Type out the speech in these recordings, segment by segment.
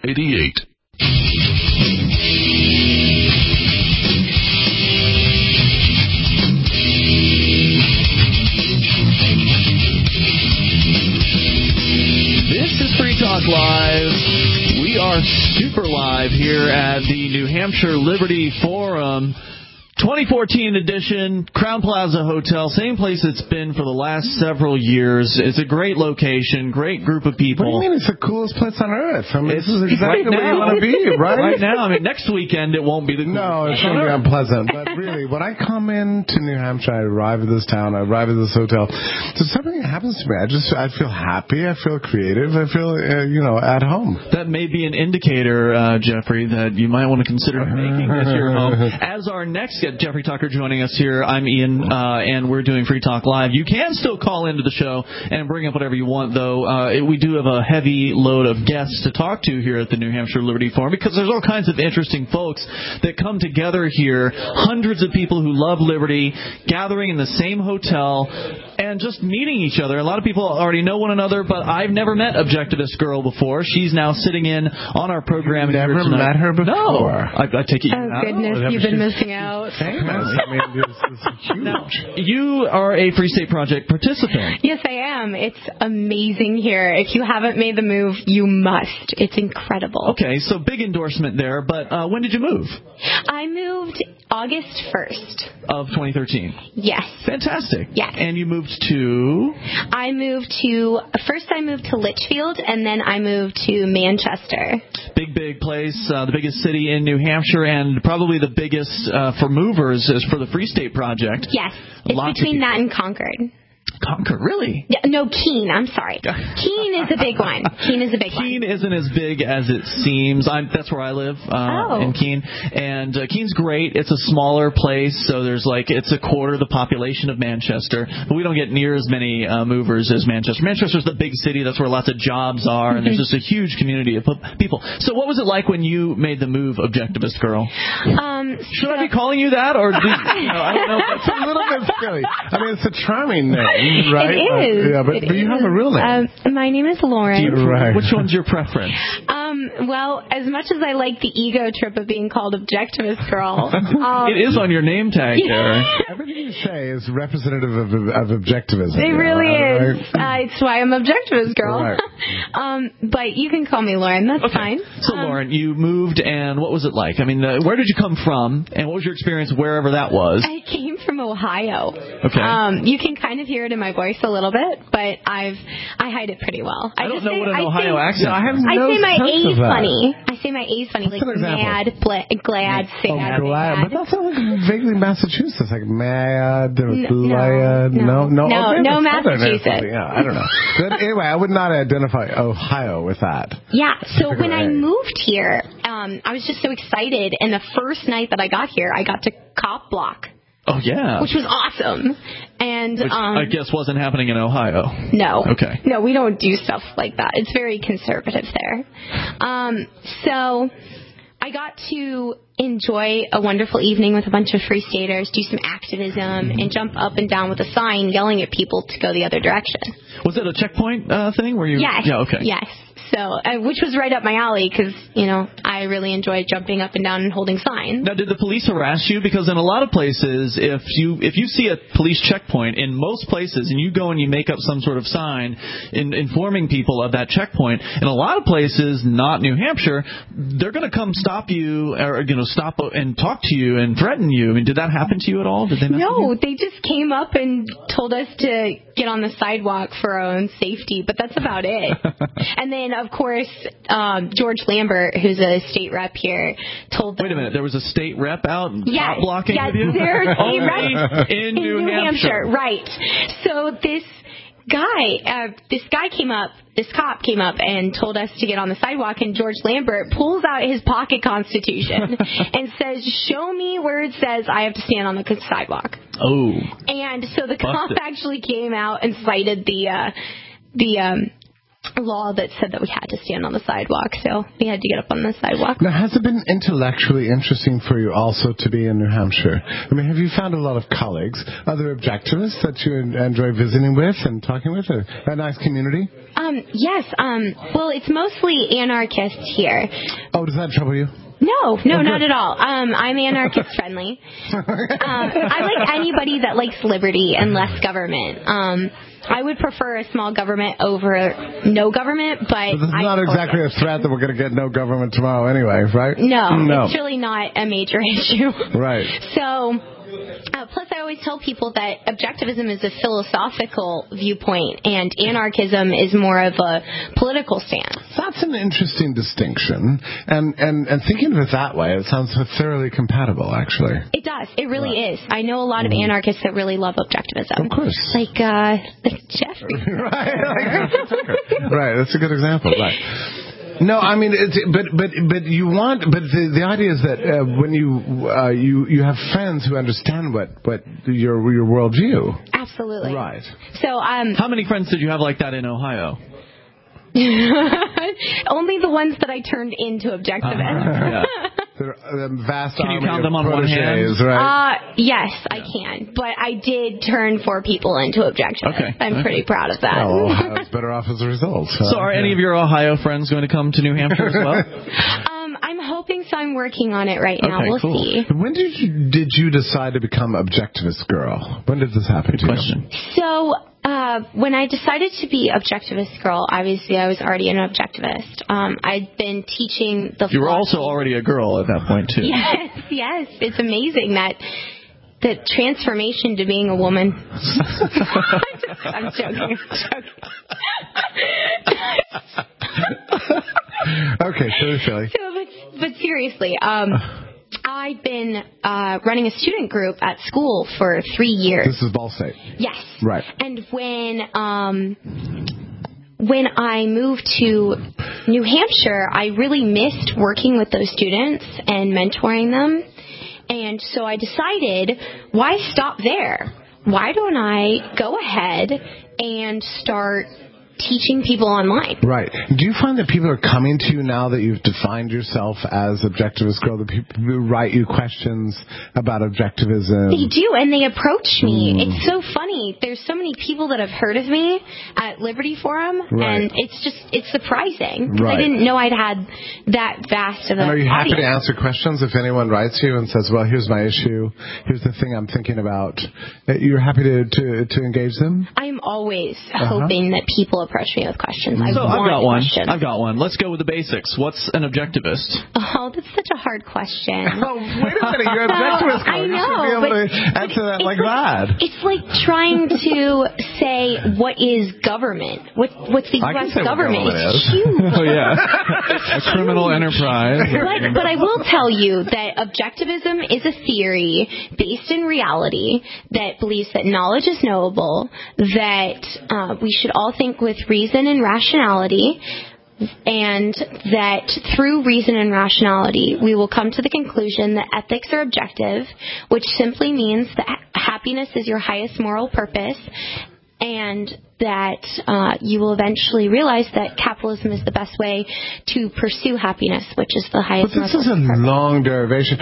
88. This is Free Talk Live. We are super live here at the New Hampshire Liberty Forum. 2014 edition, Crown Plaza Hotel, same place it's been for the last several years. It's a great location, great group of people. What do you mean it's the coolest place on earth? I mean, this is exactly where you want to be, right? Right now, I mean, next weekend it won't be the coolest. No, it's going to be unpleasant. But really, when I come into New Hampshire, I arrive at this town, I arrive at this hotel, there's something that happens to me. I feel happy, I feel creative, I feel, at home. That may be an indicator, Jeffrey, that you might want to consider making this your home. As our next guest, Jeffrey Tucker joining us here. I'm Ian, and we're doing Free Talk Live. You can still call into the show and bring up whatever you want, though. We do have a heavy load of guests to talk to here at the New Hampshire Liberty Forum because there's all kinds of interesting folks that come together here. Hundreds of people who love liberty gathering in the same hotel and just meeting each other. A lot of people already know one another, but I've never met Objectivist Girl before. She's now sitting in on our program. You've never met her before? No. I take it. Oh, goodness, you've been missing out. Famous. I mean, this is huge. Now, you are a Free State Project participant. Yes, I am. It's amazing here. If you haven't made the move, you must. It's incredible. Okay, so big endorsement there, but when did you move? I moved August 1st. Of 2013. Yes. Fantastic. Yes. And you moved to? I moved to Litchfield, and then I moved to Manchester. Big place, the biggest city in New Hampshire, and probably the biggest for movers is for the Free State Project. Yes. It's between that and Concord. Concord, really? Yeah, no, Keene. I'm sorry. Keene is a big one. Keene isn't as big as it seems. That's where I live, in Keene. And Keene's great. It's a smaller place, so it's a quarter of the population of Manchester. But we don't get near as many movers as Manchester. Manchester's the big city. That's where lots of jobs are, and there's just a huge community of people. So what was it like when you made the move, Objectivist Girl? Should I be calling you that? Or I don't know. It's a little bit silly. I mean, it's a charming name. Right? It is. But you have a real name. My name is Lauren. Right. Which one's your preference? Well, as much as I like the ego trip of being called Objectivist Girl. It is on your name tag there. Everything you say is representative of objectivism. It really is. It's why I'm Objectivist Girl. Right. But you can call me Lauren. That's fine. So, Lauren, you moved, and what was it like? I mean, where did you come from, and what was your experience wherever that was? I came from Ohio. Okay. You can kind of hear it in my voice a little bit, but I hide it pretty well. I don't know what an Ohio accent is. I say my A's funny. I say my A's funny, like mad, glad, sad. Glad. But that sounds like vaguely Massachusetts, like mad, glad. No, Massachusetts. Yeah, I don't know. But anyway, I would not identify Ohio with that. Yeah, so when I moved here, I was just so excited, and the first night that I got here, I got to cop block. Oh, yeah. Which was awesome. And which I guess wasn't happening in Ohio. No. Okay. No, we don't do stuff like that. It's very conservative there. So I got to enjoy a wonderful evening with a bunch of Free Staters, do some activism, and jump up and down with a sign yelling at people to go the other direction. Was it a checkpoint thing where you? Yes. Yeah, okay. Yes. So, which was right up my alley because, I really enjoyed jumping up and down and holding signs. Now, did the police harass you? Because in a lot of places, if you see a police checkpoint, in most places, and you go and you make up some sort of sign informing people of that checkpoint, in a lot of places, not New Hampshire, they're going to come stop you or, stop and talk to you and threaten you. I mean, did that happen to you at all? Did they? No, they just came up and told us to get on the sidewalk for our own safety, but that's about it. And then, of course, George Lambert, who's a state rep here, told them... Wait a minute, there was a state rep out yes, cop blocking yes, with you? There's a rep in New Hampshire. Right. So this cop came up and told us to get on the sidewalk, and George Lambert pulls out his pocket constitution and says, show me where it says I have to stand on the sidewalk. Oh. And so the cop actually came out and cited the law that said that we had to stand on the sidewalk, so we had to get up on the sidewalk. Now, has it been intellectually interesting for you also to be in New Hampshire? I mean, have you found a lot of colleagues, other objectivists that you enjoy visiting with and talking with? A nice community? Yes. Well, it's mostly anarchists here. Oh, does that trouble you? No, not at all. I'm anarchist friendly. I like anybody that likes liberty and less government. I would prefer a small government over no government, but this is not exactly a threat that we're going to get no government tomorrow anyway, right? No, it's really not a major issue. Right. So, plus I always tell people that objectivism is a philosophical viewpoint and anarchism is more of a political stance. That's an interesting distinction. And thinking of it that way, it sounds so thoroughly compatible, actually. It does. It really is. I know a lot of anarchists that really love objectivism. Of course. Like Jeffrey. Right, that's a good example. Right. No, I mean, but you want, but the idea is that when you have friends who understand what your worldview. Absolutely. Right. So how many friends did you have like that in Ohio? Only the ones that I turned into objectivists. Yeah. The vast can you army count them of on one hand? Right? Yes, I can. But I did turn 4 people into objectivists. Okay. I'm pretty proud of that. Well, Ohio's better off as a result. So are any of your Ohio friends going to come to New Hampshire as well? I'm hoping so. I'm working on it right now. Okay, we'll cool. see. When did you decide to become objectivist girl? When did this happen to you? So when I decided to be objectivist girl, obviously I was already an objectivist. I'd been teaching the. You were also already a girl at that point too. Yes. It's amazing that the transformation to being a woman. I'm joking. Okay, silly. But seriously, I've been running a student group at school for 3 years. This is Ball State. Yes. Right. And when I moved to New Hampshire, I really missed working with those students and mentoring them. And so I decided, why stop there? Why don't I go ahead and start teaching people online? Right. Do you find that people are coming to you now that you've defined yourself as objectivist girl, the people who write you questions about objectivism? They do, and they approach me. It's so funny. There's so many people that have heard of me at Liberty Forum, right. and it's surprising. Because Right. I didn't know I'd had that vast of an And are you happy audience. to answer questions if anyone writes you and says, well, here's my issue, here's the thing I'm thinking about? You're happy to engage them? I'm always hoping that people approach me with questions. So I've got one. Questions. I've got one. Let's go with the basics. What's an objectivist? Oh, that's such a hard question. Oh, wait a minute, you're an objectivist girl. I You know, should be able to answer that like that. It's like trying to say, what is government? What's the I can U.S. say what government? government It's is. huge. Oh yeah, a criminal enterprise. But I will tell you that objectivism is a theory based in reality that believes that knowledge is knowable, that we should all think with reason and rationality, and that through reason and rationality we will come to the conclusion that ethics are objective, which simply means that happiness is your highest moral purpose, and that you will eventually realize that capitalism is the best way to pursue happiness, which is the highest But this moral is a purpose. long derivation.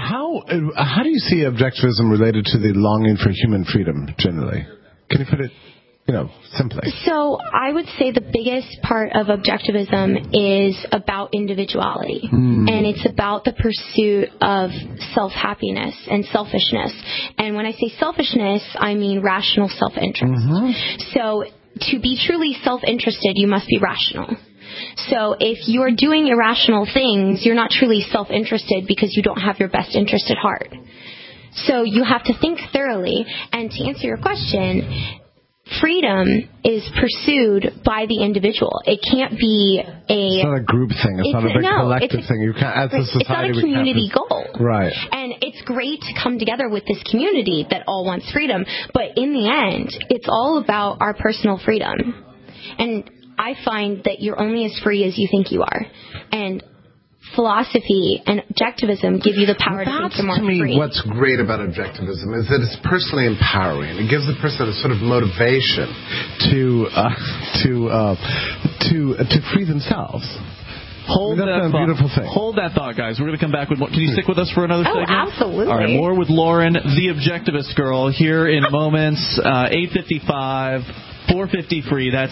How do you see objectivism related to the longing for human freedom generally? Can you put it, simply? So I would say the biggest part of objectivism is about individuality. And it's about the pursuit of self-happiness and selfishness. And when I say selfishness, I mean rational self-interest. So to be truly self-interested, you must be rational. So if you're doing irrational things, you're not truly self-interested because you don't have your best interest at heart. So you have to think thoroughly. And to answer your question, freedom is pursued by the individual. It can't be It's not a group thing. It's not a big collective thing. You can't, as a society, it's not a community goal. Right. And it's great to come together with this community that all wants freedom. But in the end, it's all about our personal freedom. And I find that you're only as free as you think you are. And philosophy and objectivism give you the power to think you're more free. To me, what's great about objectivism is that it's personally empowering. It gives the person a sort of motivation to free themselves. Hold that thought. Beautiful thing. Hold that thought, guys. We're going to come back with more. Can you stick with us for another segment? Absolutely. All right, more with Lauren, the Objectivist Girl, here in moments. 8:55. 450 free. That's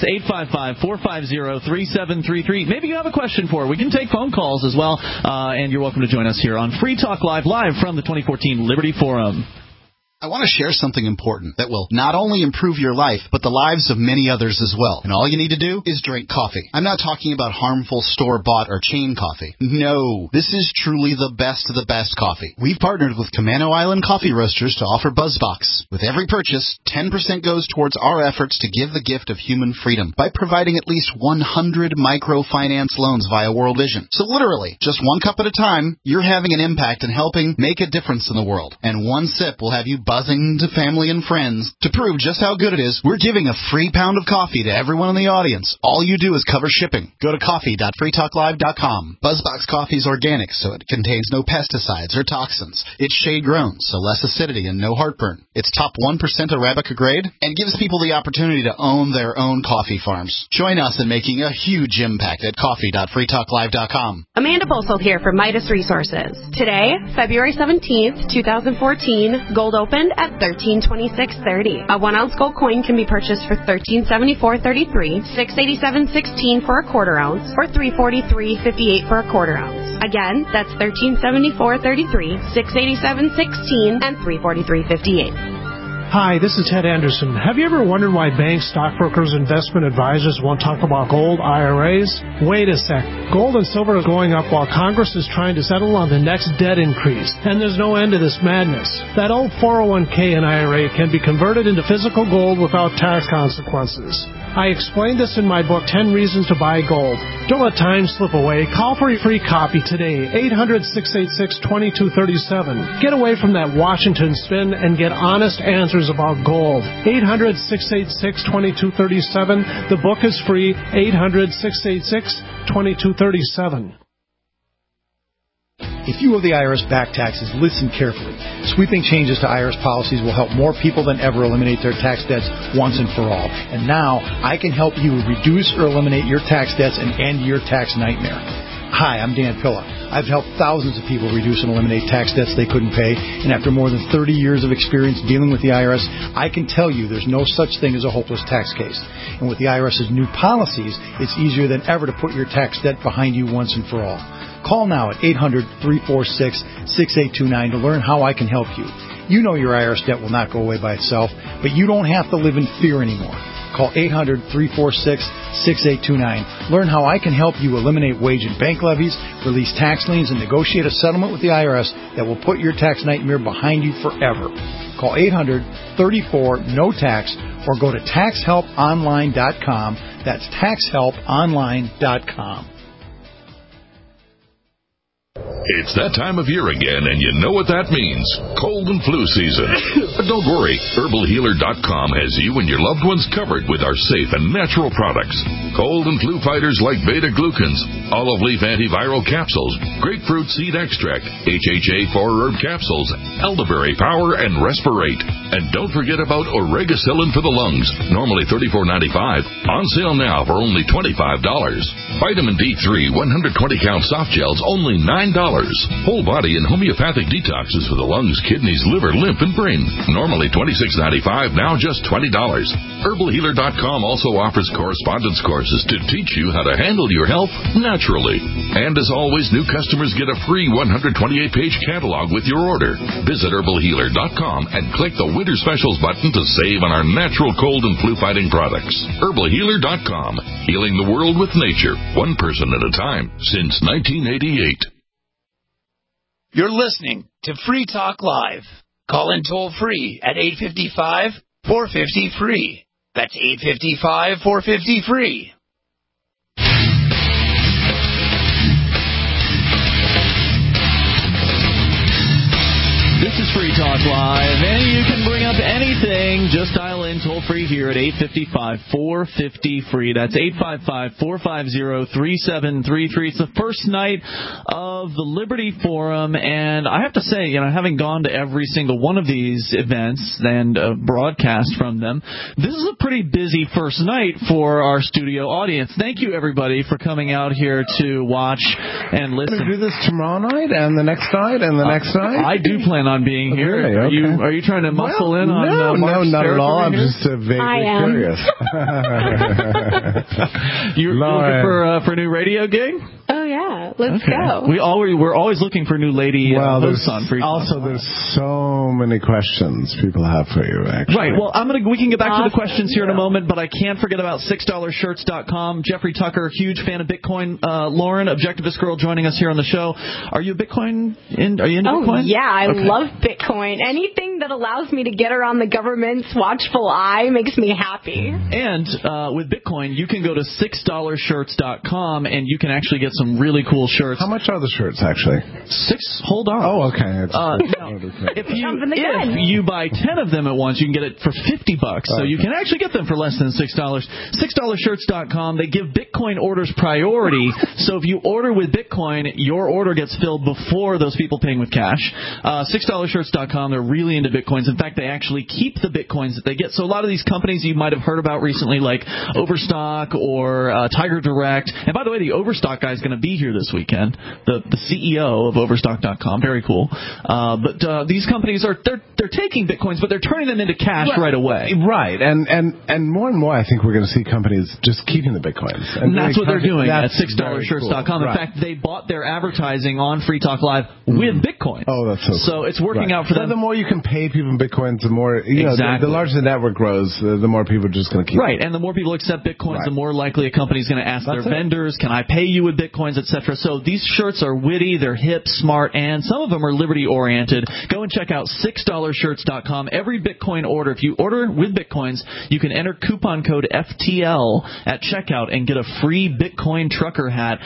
855-450-3733. Maybe you have a question for her. We can take phone calls as well. And you're welcome to join us here on Free Talk Live from the 2014 Liberty Forum. I want to share something important that will not only improve your life, but the lives of many others as well. And all you need to do is drink coffee. I'm not talking about harmful store-bought or chain coffee. No, this is truly the best of the best coffee. We've partnered with Camano Island Coffee Roasters to offer BuzzBox. With every purchase, 10% goes towards our efforts to give the gift of human freedom by providing at least 100 microfinance loans via World Vision. So literally, just one cup at a time, you're having an impact and helping make a difference in the world. And one sip will have you buzzing to family and friends. To prove just how good it is, we're giving a free pound of coffee to everyone in the audience. All you do is cover shipping. Go to coffee.freetalklive.com. BuzzBox coffee is organic, so it contains no pesticides or toxins. It's shade-grown, so less acidity and no heartburn. It's top 1% Arabica grade and gives people the opportunity to own their own coffee farms. Join us in making a huge impact at coffee.freetalklive.com. Amanda Bosold here for Midas Resources. Today, February 17th, 2014, gold opened at $13.26.30. A 1-ounce gold coin can be purchased for $13.74.33, $6.87.16 for a quarter ounce, or $3.43.58 for a quarter ounce. Again, that's $13.74.33, $6.87.16, and $3.43.58. Hi, this is Ted Anderson. Have you ever wondered why banks, stockbrokers, investment advisors won't talk about gold IRAs? Wait a sec. Gold and silver are going up while Congress is trying to settle on the next debt increase, and there's no end to this madness. That old 401k and IRA can be converted into physical gold without tax consequences. I explained this in my book, 10 Reasons to Buy Gold. Don't let time slip away. Call for a free copy today, 800-686-2237. Get away from that Washington spin and get honest answers about gold. 800-686-2237. The book is free, 800-686-2237. If you owe the IRS back taxes, listen carefully. Sweeping changes to IRS policies will help more people than ever eliminate their tax debts once and for all. And now, I can help you reduce or eliminate your tax debts and end your tax nightmare. Hi, I'm Dan Pilla. I've helped thousands of people reduce and eliminate tax debts they couldn't pay, and after more than 30 years of experience dealing with the IRS, I can tell you there's no such thing as a hopeless tax case. And with the IRS's new policies, it's easier than ever to put your tax debt behind you once and for all. Call now at 800-346-6829 to learn how I can help you. You know your IRS debt will not go away by itself, but you don't have to live in fear anymore. Call 800-346-6829. Learn how I can help you eliminate wage and bank levies, release tax liens, and negotiate a settlement with the IRS that will put your tax nightmare behind you forever. Call 800-34-NO-TAX or go to taxhelponline.com. That's taxhelponline.com. It's that time of year again, and you know what that means. Cold and flu season. But don't worry. HerbalHealer.com has you and your loved ones covered with our safe and natural products. Cold and flu fighters like beta-glucans, olive leaf antiviral capsules, grapefruit seed extract, HHA 4-herb capsules, elderberry power, and Respirate. And don't forget about Oregacillin for the lungs, normally $34.95. On sale now for only $25. Vitamin D3 120-count soft gels, only $9. Whole body and homeopathic detoxes for the lungs, kidneys, liver, lymph, and brain. Normally $26.95, now just $20. HerbalHealer.com also offers correspondence courses to teach you how to handle your health naturally. And as always, new customers get a free 128-page catalog with your order. Visit HerbalHealer.com and click the Winter Specials button to save on our natural cold and flu-fighting products. HerbalHealer.com, healing the world with nature, one person at a time, since 1988. You're listening to Free Talk Live. Call in toll-free at 855-450-FREE. That's 855-450-FREE. This is Free Talk Live, and you can bring up anything. Just Just dial in toll-free here at 855-450-FREE. That's 855-450-3733. It's the first night of the Liberty Forum, and I have to say, having gone to every single one of these events and broadcast from them, this is a pretty busy first night for our studio audience. Thank you, everybody, for coming out here to watch and listen. We're going to do this tomorrow night and the next night and the next night? I do plan on being here. Really? Okay. Are you trying to muscle in on No, not at all. I'm just vaguely curious. You're looking for a new radio gig? Oh, yeah. Let's go. We're always looking for new lady hosts on Free Talk. Also, there's so many questions people have for you, actually. Right. Well, we can get back to the questions here in a moment, but I can't forget about $6shirts.com. Jeffrey Tucker, huge fan of Bitcoin. Lauren, Objectivist Girl, joining us here on the show. Are you a Bitcoin? Are you into Bitcoin? Yeah, I love Bitcoin. Anything that allows me to get around the government's watchful eye makes me happy. And with Bitcoin, you can go to $6shirts.com and you can actually get some really cool shirts. How much are the shirts, actually? Hold on. Oh, okay. If you buy 10 of them at once, you can get it for $50. So you can actually get them for less than $6. $6shirts.com. They give Bitcoin orders priority. So if you order with Bitcoin, your order gets filled before those people paying with cash. $6shirts.com. They're really into Bitcoins. In fact, they actually keep the Bitcoins that they get. So a lot of these companies you might have heard about recently, like Overstock or Tiger Direct. And by the way, the Overstock guy is going to be here this weekend. The CEO of Overstock.com. Very cool. But these companies they're taking Bitcoins, but they're turning them into cash right away. Right. And more and more, I think we're going to see companies just keeping the Bitcoins. And that's what they're doing at $6shirts.com. Cool. In fact, they bought their advertising on Free Talk Live with Bitcoin. Oh, that's so cool. So it's working out for them. The more you can pay people in Bitcoins, the more, the larger the network grows, the more people are just going to keep Right. And the more people accept Bitcoins, the more likely a company is going to ask their vendors, can I pay you with Bitcoins, etc. So these shirts are witty, they're hip, smart, and some of them are liberty-oriented. Go and check out $6shirts.com. Every Bitcoin order, if you order with Bitcoins, you can enter coupon code FTL at checkout and get a free Bitcoin trucker hat.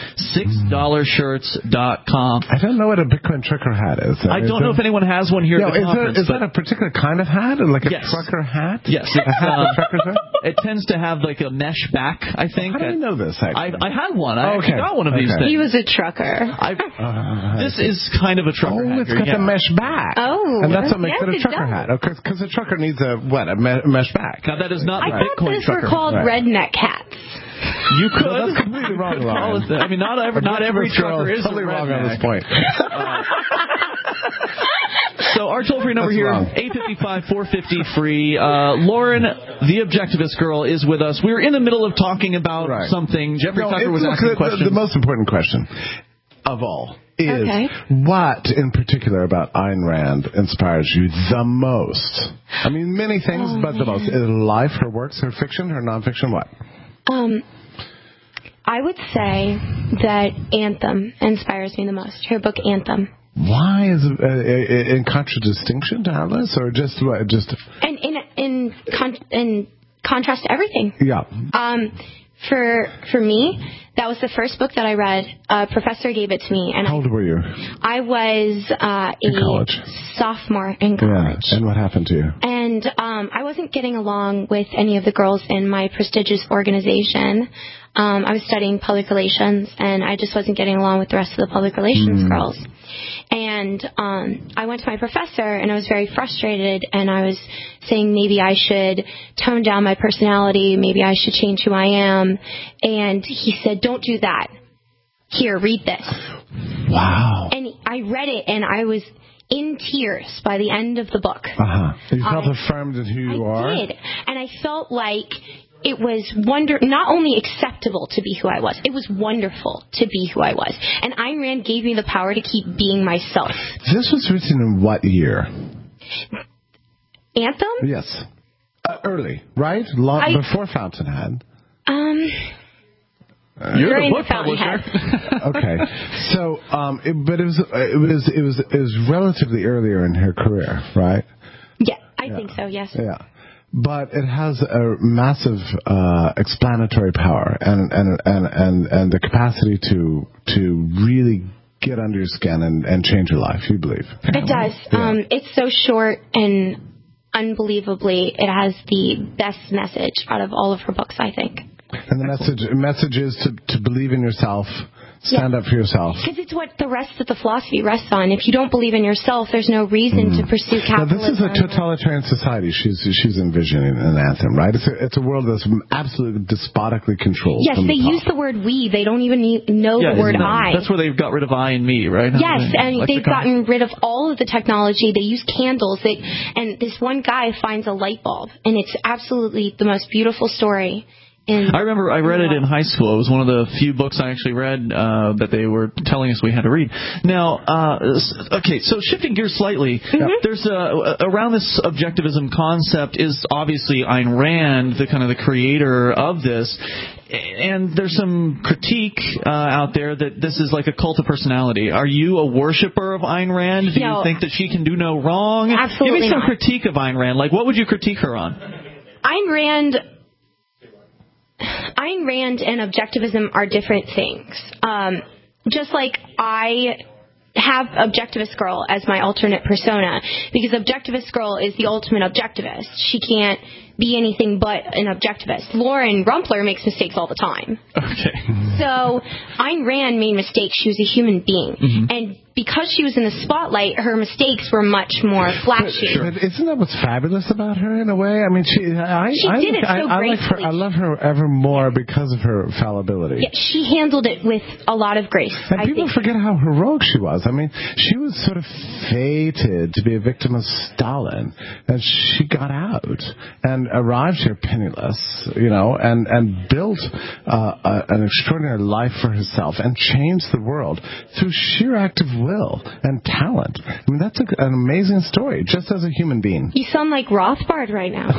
$6shirts.com. I don't know what a Bitcoin trucker hat is. I don't know if anyone has one here at the conference. Is that a particular kind of hat? Like a trucker hat? Yes. A hat for truckers hat? It tends to have like a mesh back, I think. How do you know this, actually? I had one. I actually got one of these things. He was a trucker. This is kind of a trucker hat. Oh, it's got the mesh back. Oh. And that's what makes it a trucker hat. Because a trucker needs a mesh back. Now, that is not the I Bitcoin thought those were called redneck hats. You could. No, that's completely wrong. I mean, not every trucker is totally wrong on this point. So our toll-free number here, 855-450-FREE. Lauren, the Objectivist Girl, is with us. We were in the middle of talking about something. Jeffrey Tucker was asking questions. The most important question of all is what in particular about Ayn Rand inspires you the most? I mean, many things, but the most. Life, her works, her fiction, her nonfiction, what? I would say that Anthem inspires me the most. Her book Anthem. Why is it in contradistinction to Atlas, or just what? Just in contrast to everything. Yeah. For me, that was the first book that I read. A professor gave it to me, and how old were you? I was a sophomore in college. Yeah. And what happened to you? And I wasn't getting along with any of the girls in my prestigious organization. I was studying public relations, and I just wasn't getting along with the rest of the public relations girls. And I went to my professor, and I was very frustrated, and I was saying maybe I should tone down my personality, maybe I should change who I am. And he said, don't do that. Here, read this. Wow. And I read it, and I was in tears by the end of the book. You felt affirmed in who you are? I did. And I felt like it was not only acceptable to be who I was, it was wonderful to be who I was. And Ayn Rand gave me the power to keep being myself. This was written in what year? Anthem? Yes. Early, right? Before Fountainhead. You're the book publisher. Okay. So, but it was relatively earlier in her career, right? Yeah, I think so, yes. Yeah. But it has a massive explanatory power and the capacity to really get under your skin and change your life, you believe? It does. Yeah. It's so short and unbelievably, it has the best message out of all of her books, I think. And the message is to believe in yourself, stand up for yourself. Because it's what the rest of the philosophy rests on. If you don't believe in yourself, there's no reason to pursue capitalism. Now, this is a totalitarian society she's envisioning in Anthem, right? It's a world that's absolutely despotically controlled. Yes, they use the word we. They don't even know the word I. That's where they've got rid of I and me, right? Yes, and they've gotten rid of all of the technology. They use candles. And this one guy finds a light bulb, and it's absolutely the most beautiful story. I remember I read it in high school. It was one of the few books I actually read that they were telling us we had to read. Now, okay, so shifting gears slightly, there's around this objectivism concept is obviously Ayn Rand, the kind of the creator of this. And there's some critique out there that this is like a cult of personality. Are you a worshiper of Ayn Rand? Do you think that she can do no wrong? Absolutely Give me some not. critique of Ayn Rand. Like, what would you critique her on? Ayn Rand and objectivism are different things. Just like I have Objectivist Girl as my alternate persona, because Objectivist Girl is the ultimate objectivist. She can't be anything but an objectivist. Lauren Rumpler makes mistakes all the time. Okay. So Ayn Rand made mistakes. She was a human being. And because she was in the spotlight, her mistakes were much more flashy. But isn't that what's fabulous about her in a way? I mean, she did it so gracefully. I love her ever more because of her fallibility. Yeah, she handled it with a lot of grace. And people forget how heroic she was. I mean, she was sort of fated to be a victim of Stalin, and she got out and arrived here penniless, and built an extraordinary life for herself and changed the world through sheer act of will and talent. I mean, that's an amazing story, just as a human being. You sound like Rothbard right now.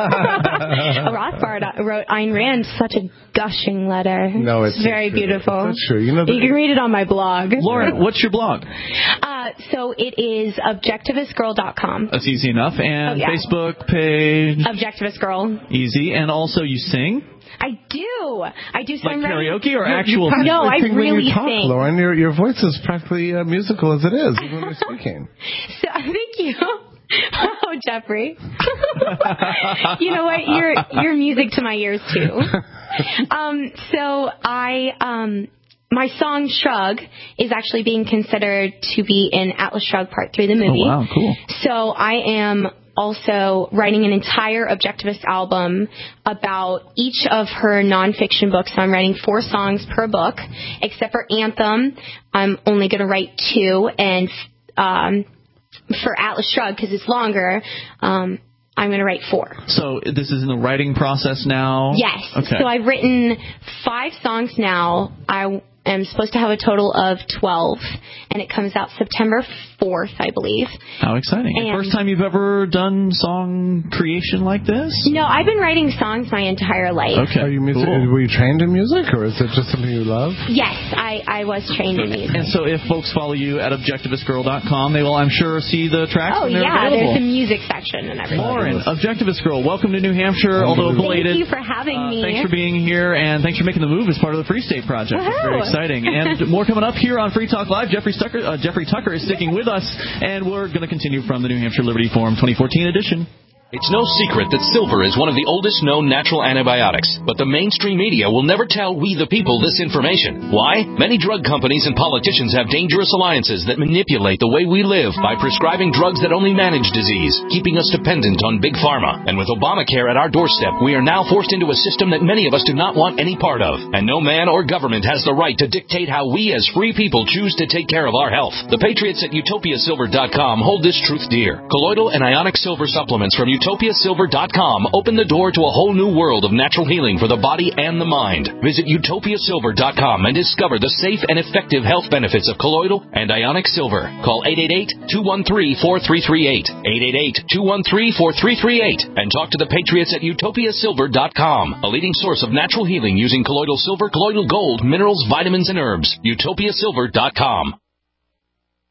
Rothbard wrote Ayn Rand such a gushing letter. No, it's very beautiful. That's true. You can read it on my blog. Lauren, what's your blog? So it is objectivistgirl.com. That's easy enough. And Facebook page? Objectivist Girl. Easy. And also you sing? I do. So like karaoke or actual? No, I really sing. Lauren, your voice is practically musical as it is, even when you're speaking. So thank you. Oh, Jeffrey. You know what? You're music to my ears too. So my song Shrug is actually being considered to be in Atlas Shrugged Part 3, the movie. Oh, wow, cool. So I am also writing an entire Objectivist album about each of her nonfiction books. So I'm writing 4 songs per book, except for Anthem. I'm only going to write 2, and for Atlas Shrugged, because it's longer, I'm going to write 4. So this is in the writing process now? Yes. Okay. So I've written 5 songs now. I am supposed to have a total of 12, and it comes out September 4th, I believe. How exciting. And first time you've ever done song creation like this? No, I've been writing songs my entire life. Okay. Were you trained in music, or is it just something you love? Yes, I was trained in music. And so if folks follow you at objectivistgirl.com, they will, I'm sure, see the tracks when they're there's available. a music section and everything. Lauren, Objectivist Girl, welcome to New Hampshire, although belated. Thank you for having me. Thanks for being here, and thanks for making the move as part of the Free State Project. It's very exciting. And more coming up here on Free Talk Live. Jeffrey Tucker is sticking with us, and we're going to continue from the New Hampshire Liberty Forum 2014 edition. It's no secret that silver is one of the oldest known natural antibiotics, but the mainstream media will never tell we the people this information. Why? Many drug companies and politicians have dangerous alliances that manipulate the way we live by prescribing drugs that only manage disease, keeping us dependent on Big Pharma. And with Obamacare at our doorstep, we are now forced into a system that many of us do not want any part of. And no man or government has the right to dictate how we as free people choose to take care of our health. The patriots at utopiasilver.com hold this truth dear. Colloidal and ionic silver supplements from utopiasilver.com open the door to a whole new world of natural healing for the body and the mind. Visit utopiasilver.com and discover the safe and effective health benefits of colloidal and ionic silver. Call 888-213-4338, 888-213-4338, and talk to the patriots at utopiasilver.com, a leading source of natural healing using colloidal silver, colloidal gold, minerals, vitamins, and herbs. utopiasilver.com.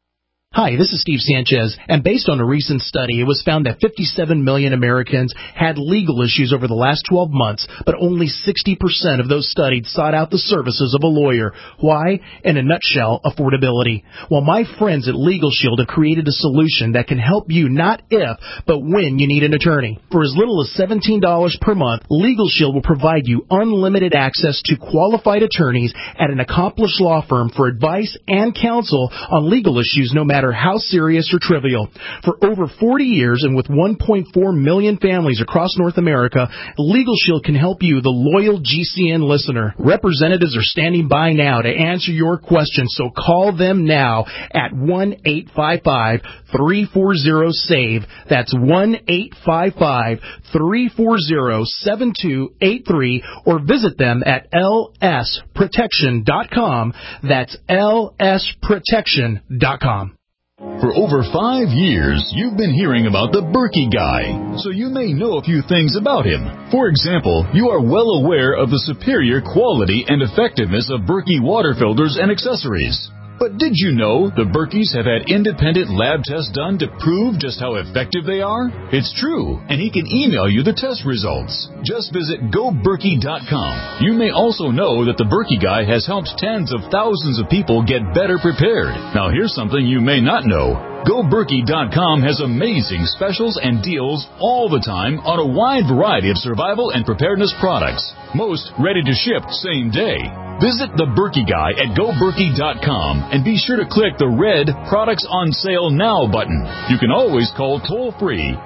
Hi, this is Steve Sanchez, and based on a recent study, it was found that 57 million Americans had legal issues over the last 12 months, but only 60% of those studied sought out the services of a lawyer. Why? In a nutshell, affordability. Well, my friends at Legal Shield have created a solution that can help you not if, but when you need an attorney. For as little as $17 per month, Legal Shield will provide you unlimited access to qualified attorneys at an accomplished law firm for advice and counsel on legal issues no matter how serious or trivial. For over 40 years and with 1.4 million families across North America, Legal Shield can help you, the loyal GCN listener. Representatives are standing by now to answer your questions, so call them now at 1-855-340-SAVE. That's 1-855-340-7283, or visit them at lsprotection.com. That's lsprotection.com. For over 5 years, you've been hearing about the Berkey Guy, so you may know a few things about him. For example, you are well aware of the superior quality and effectiveness of Berkey water filters and accessories. But did you know the Berkeys have had independent lab tests done to prove just how effective they are? It's true, and he can email you the test results. Just visit GoBerkey.com. You may also know that the Berkey Guy has helped tens of thousands of people get better prepared. Now here's something you may not know. GoBerkey.com has amazing specials and deals all the time on a wide variety of survival and preparedness products. Most ready to ship same day. Visit the Berkey Guy at GoBerkey.com and be sure to click the red Products on Sale Now button. You can always call toll-free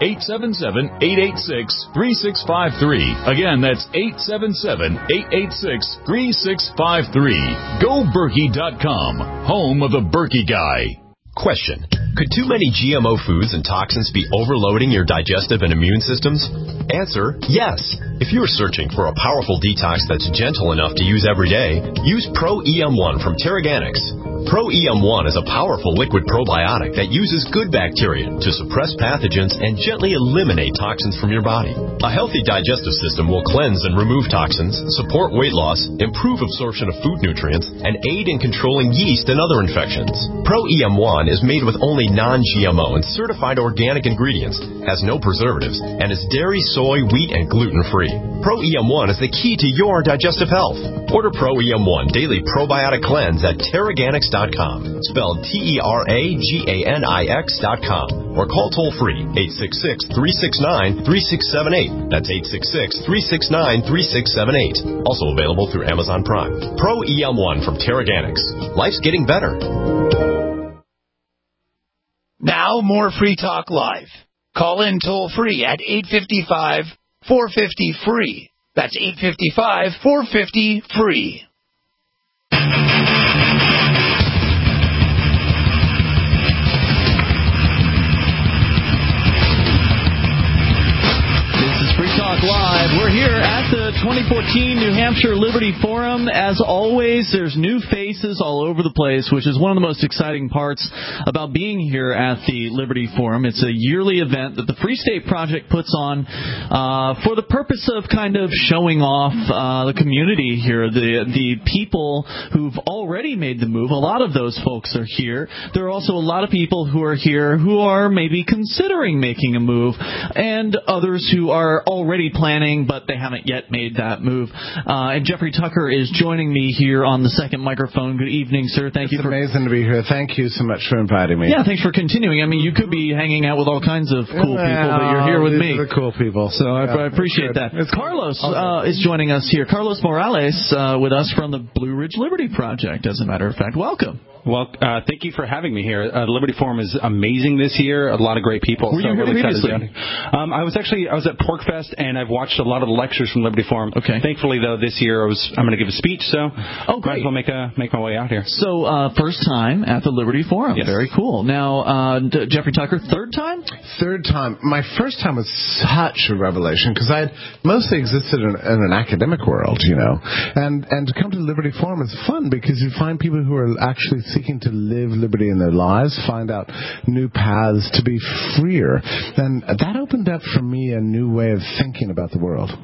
877-886-3653. Again, that's 877-886-3653. GoBerkey.com, home of the Berkey Guy. Question. Could too many GMO foods and toxins be overloading your digestive and immune systems? Answer, yes. If you are searching for a powerful detox that's gentle enough to use every day, use Pro-EM1 from Teraganix. Pro-EM1 is a powerful liquid probiotic that uses good bacteria to suppress pathogens and gently eliminate toxins from your body. A healthy digestive system will cleanse and remove toxins, support weight loss, improve absorption of food nutrients, and aid in controlling yeast and other infections. Pro-EM1 is made with only non-GMO and certified organic ingredients, has no preservatives, and is dairy, soy, wheat, and gluten-free. Pro-EM1 is the key to your digestive health. Order Pro-EM1 Daily Probiotic Cleanse at Teraganix.com, spelled Teraganix.com, or call toll-free 866-369-3678. That's 866-369-3678. Also available through Amazon Prime. Pro-EM1 from Teraganix. Life's getting better. Now, more Free Talk Live. Call in toll-free at 855-450-FREE. That's 855-450-FREE. Live. We're here at the 2014 New Hampshire Liberty Forum. As always, there's new faces all over the place, which is one of the most exciting parts about being here at the Liberty Forum. It's a yearly event that the Free State Project puts on for the purpose of kind of showing off the community here, the people who've already made the move. A lot of those folks are here. There are also a lot of people who are here who are maybe considering making a move, and others who are already planning, but they haven't yet made that move. And Jeffrey Tucker is joining me here on the second microphone. Good evening, sir. Thank you. It's amazing to be here. Thank you so much for inviting me. Yeah, thanks for continuing. I mean, you could be hanging out with all kinds of cool people, but you're here with me. These are the cool people. So I appreciate that. Carlos is joining us here. Carlos Morales with us from the Blue Ridge Liberty Project, as a matter of fact. Welcome. Well, thank you for having me here. The Liberty Forum is amazing this year. A lot of great people. Were you here previously? I was at PorcFest, and I've watched a lot of the lectures from Liberty Forum. Okay. Thankfully, though, this year I'm going to give a speech, so might as well make my way out here. So first time at the Liberty Forum. Yes. Very cool. Now, Jeffrey Tucker, third time? Third time. My first time was such a revelation because I had mostly existed in an academic world, you know, and to come to the Liberty Forum is fun because you find people who are actually seeking to live liberty in their lives, find out new paths to be freer. And that opened up for me a new way of thinking about the world.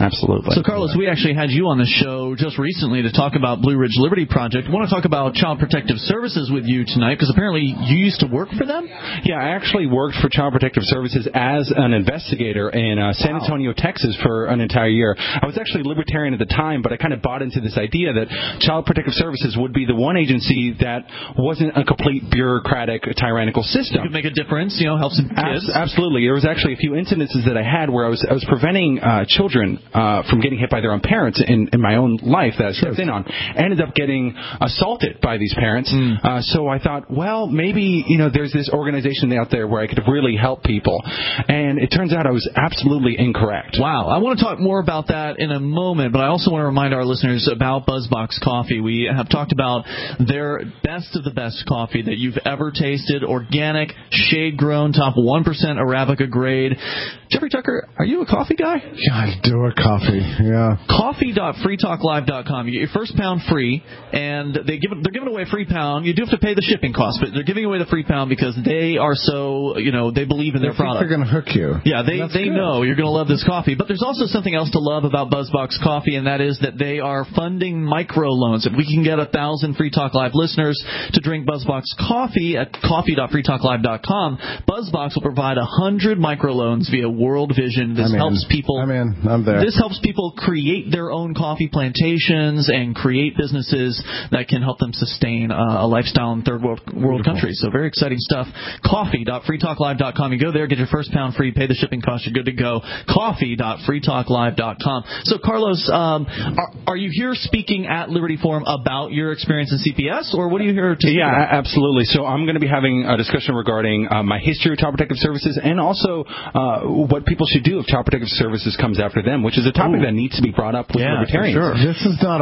Absolutely. So, Carlos, we actually had you on the show just recently to talk about Blue Ridge Liberty Project. I want to talk about Child Protective Services with you tonight, because apparently you used to work for them? Yeah, I actually worked for Child Protective Services as an investigator in San Antonio, Texas for an entire year. I was actually libertarian at the time, but I kind of bought into this idea that Child Protective Services would be the one agency that wasn't a complete bureaucratic, tyrannical system. You could make a difference, help some kids. Absolutely. There was actually a few incidences that I had where I was preventing children from getting hit by their own parents in my own life that I stepped in on. I ended up getting assaulted by these parents. So I thought, well, maybe, there's this organization out there where I could really help people. And it turns out I was absolutely incorrect. Wow. I want to talk more about that in a moment, but I also want to remind our listeners about BuzzBox Coffee. We have talked about their best of the best coffee that you've ever tasted, organic, shade-grown, top 1% Arabica grade. Jeffrey Tucker, are you a coffee guy? Yeah, I do a coffee, yeah. Coffee.freetalklive.com. You get your first pound free, and they're giving away a free pound. You do have to pay the shipping cost, but they're giving away the free pound because they are so, they believe in their product. They're going to hook you. Yeah, they know you're going to love this coffee. But there's also something else to love about BuzzBox Coffee, and that is that they are funding microloans. If we can get 1,000 Free Talk Live listeners to drink BuzzBox Coffee at coffee.freetalklive.com, BuzzBox will provide 100 microloans via World Vision. This helps people. I'm there. This helps people create their own coffee plantations and create businesses that can help them sustain a lifestyle in third world countries. So very exciting stuff. Coffee.freetalklive.com. You go there, get your first pound free, pay the shipping cost, you're good to go. Coffee.freetalklive.com. So, Carlos, are you here speaking at Liberty Forum about your experience in CPS, or what are you here to speak about? Absolutely. So I'm going to be having a discussion regarding my history of Child Protective Services and also what people should do if Child Protective Services comes after them, which is a topic that needs to be brought up with libertarians. Sure. This is not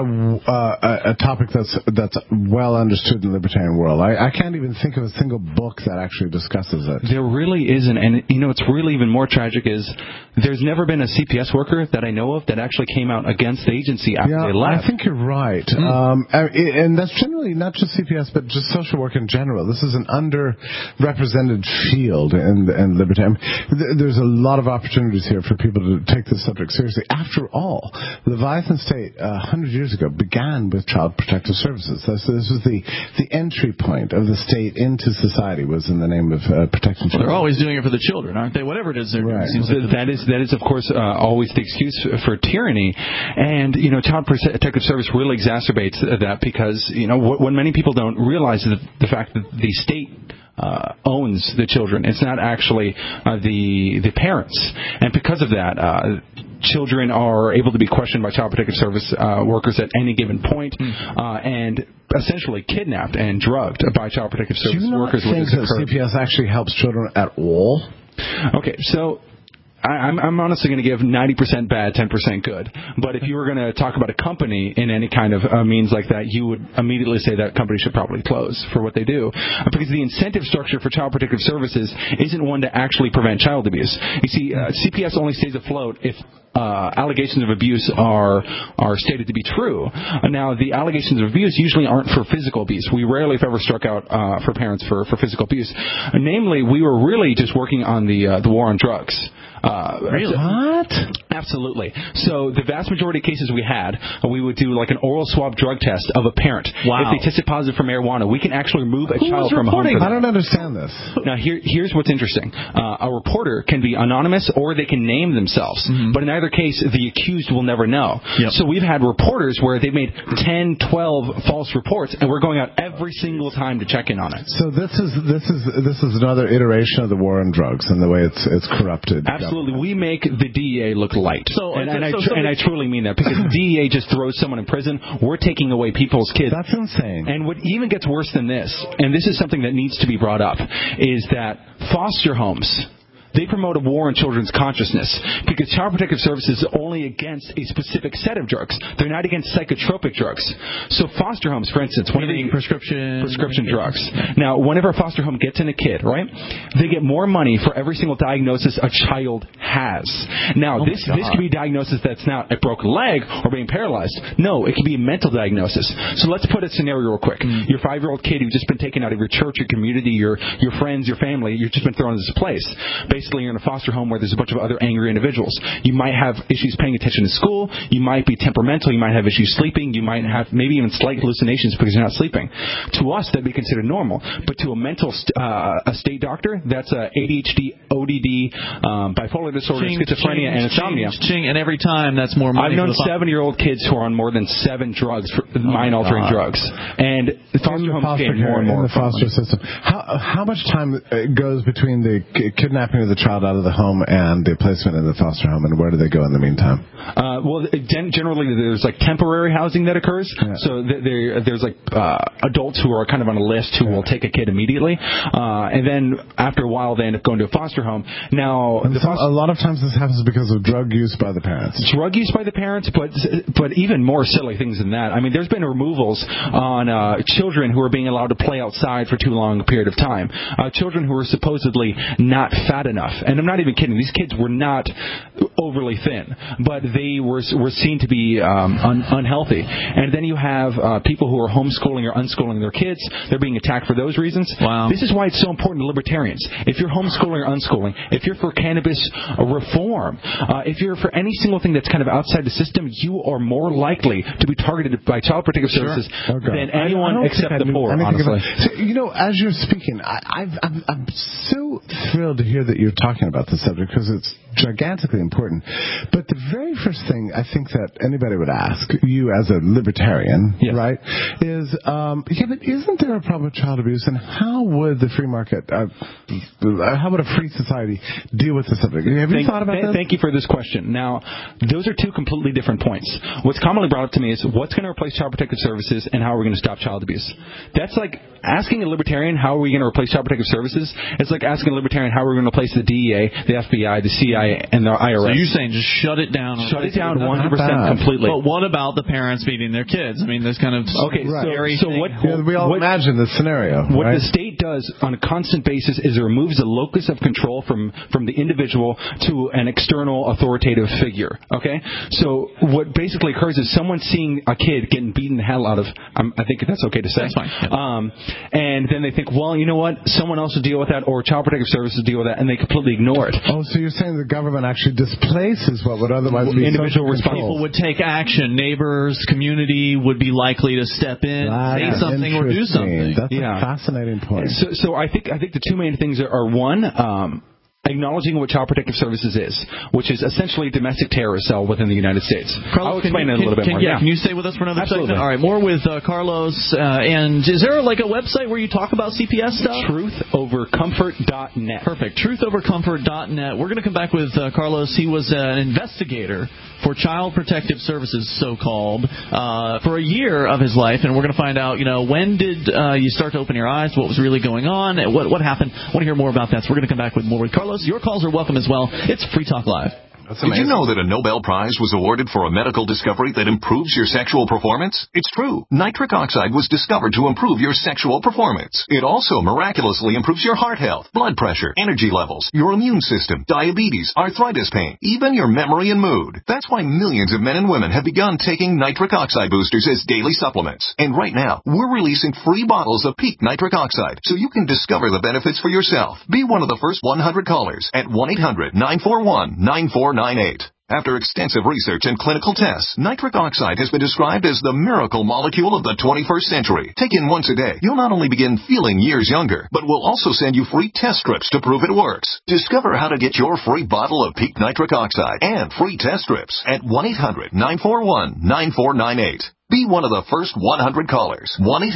a topic that's well understood in the libertarian world. I can't even think of a single book that actually discusses it. There really isn't, and what's really even more tragic is there's never been a CPS worker that I know of that actually came out against the agency after they left. I think you're right. And that's generally not just CPS, but just social work in general. This is an underrepresented field in libertarian. There's a lot of opportunities here for people to take this subject seriously. After all, Leviathan State 100 years ago began with Child Protective Services. This was the entry point of the state into society, was in the name of protecting children. They're always doing it for the children, aren't they? Whatever it is they're doing. That is, of course, always the excuse for tyranny. And, Child Protective Service really exacerbates that because, what many people don't realize is the fact that the state owns the children. It's not actually the parents. And because of that, children are able to be questioned by Child Protective Service workers at any given point, and essentially kidnapped and drugged by Child Protective Service workers. Do you not think that CPS actually helps children at all? Okay, so I'm honestly going to give 90% bad, 10% good. But if you were going to talk about a company in any kind of means like that, you would immediately say that company should probably close for what they do. Because the incentive structure for Child Protective Services isn't one to actually prevent child abuse. You see, CPS only stays afloat if allegations of abuse are stated to be true. Now, the allegations of abuse usually aren't for physical abuse. We rarely, if ever, struck out for parents for physical abuse. Namely, we were really just working on the war on drugs. Really? What? Absolutely. So the vast majority of cases we had, we would do like an oral swab drug test of a parent. Wow. If they tested positive for marijuana, we can actually remove a child from a home. I don't understand this. Now, here's what's interesting. A reporter can be anonymous or they can name themselves. Mm-hmm. But in either case, the accused will never know. Yep. So we've had reporters where they made 10, 12 false reports, and we're going out every single time to check in on it. So this is another iteration of the war on drugs and the way it's corrupted. Absolutely. We make the DEA look light. And I truly mean that, because the DEA just throws someone in prison. We're taking away people's kids. That's insane. And what even gets worse than this, and this is something that needs to be brought up, is that foster homes, they promote a war on children's consciousness because Child Protective Services is only against a specific set of drugs. They're not against psychotropic drugs. So foster homes, for instance, prescription drugs. Now, whenever a foster home gets in a kid, right, they get more money for every single diagnosis a child has. Now, this can be a diagnosis that's not a broken leg or being paralyzed. No, it can be a mental diagnosis. So let's put a scenario real quick. Your 5-year-old kid who's just been taken out of your church, your community, your friends, your family, you've just been thrown into this place. basically you're in a foster home where there's a bunch of other angry individuals. You might have issues paying attention to school. You might be temperamental. You might have issues sleeping. You might have maybe even slight hallucinations because you're not sleeping. To us, that'd be considered normal. But to a mental state doctor, that's ADHD, ODD, bipolar disorder, schizophrenia, and insomnia. And every time that's more money. I've known 7-year-old kids who are on more than 7 drugs, mind-altering drugs. And foster homes gain more and more. In the foster system. How much time goes between the kidnapping of the child out of the home and the placement in the foster home, and where do they go in the meantime? Well, generally there's like temporary housing that occurs. Yeah. So there's like adults who are kind of on a list who will take a kid immediately, and then after a while they end up going to a foster home. Now, a lot of times this happens because of drug use by the parents. Drug use by the parents, but even more silly things than that. I mean, there's been removals on children who are being allowed to play outside for too long a period of time. Children who were supposedly not fat enough, and I'm not even kidding. These kids were not overly thin, but they were seen to be unhealthy. And then you have people who are homeschooling or unschooling their kids. They're being attacked for those reasons. Wow. This is why it's so important to libertarians. If you're homeschooling or unschooling, if you're for cannabis reform, if you're for any single thing that's kind of outside the system, you are more likely to be targeted by Child Protective Services than anyone except the poor, honestly. So, as you're speaking, I'm so thrilled to hear that you're talking about this subject because it's gigantically important. But the very first thing I think that anybody would ask you as a libertarian, right, is, but isn't there a problem with child abuse, and how would the free market, how would a free society deal with this subject? Have you thought about that? Thank you for this question. Now, those are two completely different points. What's commonly brought up to me is what's going to replace Child Protective Services and how are we going to stop child abuse? That's like asking a libertarian how are we going to replace Child Protective Services. It's like asking a libertarian how are we going to replace the DEA, the FBI, the CIA, and the IRS. So you're saying just shut it down. Shut it down 100% completely. But what about the parents beating their kids? I mean, there's kind of scary so thing. We all imagine the scenario. What the state does on a constant basis is it removes the locus of control from the individual to an external authoritative figure. Okay? So what basically occurs is someone seeing a kid getting beaten the hell out of, I think that's okay to say. That's fine. Yeah. And then they think, well, you know what? Someone else will deal with that, or Child Protective Services will deal with that, and they completely ignore it. Oh, so you're saying the government actually displaces what would otherwise be individual responsibility. People would take action. Neighbors, community would be likely to step in, say something, or do something. That's a fascinating point. So I think the two main things are one, acknowledging what Child Protective Services is, which is essentially a domestic terrorist cell within the United States. Carlos, I'll explain it a little bit more. Can you stay with us for another segment? All right, more with Carlos. And is there like a website where you talk about CPS stuff? TruthOverComfort.net. Perfect. TruthOverComfort.net. We're going to come back with Carlos. He was an investigator for Child Protective Services, so-called, for a year of his life, and we're going to find out, when did you start to open your eyes, what was really going on, what happened. I want to hear more about that, so we're going to come back with more with Carlos. Your calls are welcome as well. It's Free Talk Live. Did you know that a Nobel Prize was awarded for a medical discovery that improves your sexual performance? It's true. Nitric oxide was discovered to improve your sexual performance. It also miraculously improves your heart health, blood pressure, energy levels, your immune system, diabetes, arthritis pain, even your memory and mood. That's why millions of men and women have begun taking nitric oxide boosters as daily supplements. And right now, we're releasing free bottles of Peak Nitric Oxide so you can discover the benefits for yourself. Be one of the first 100 callers at 1-800-941-9498. After extensive research and clinical tests, nitric oxide has been described as the miracle molecule of the 21st century. Taken once a day, you'll not only begin feeling years younger, but we'll also send you free test strips to prove it works. Discover how to get your free bottle of Peak Nitric Oxide and free test strips at 1-800-941-9498. Be one of the first 100 callers.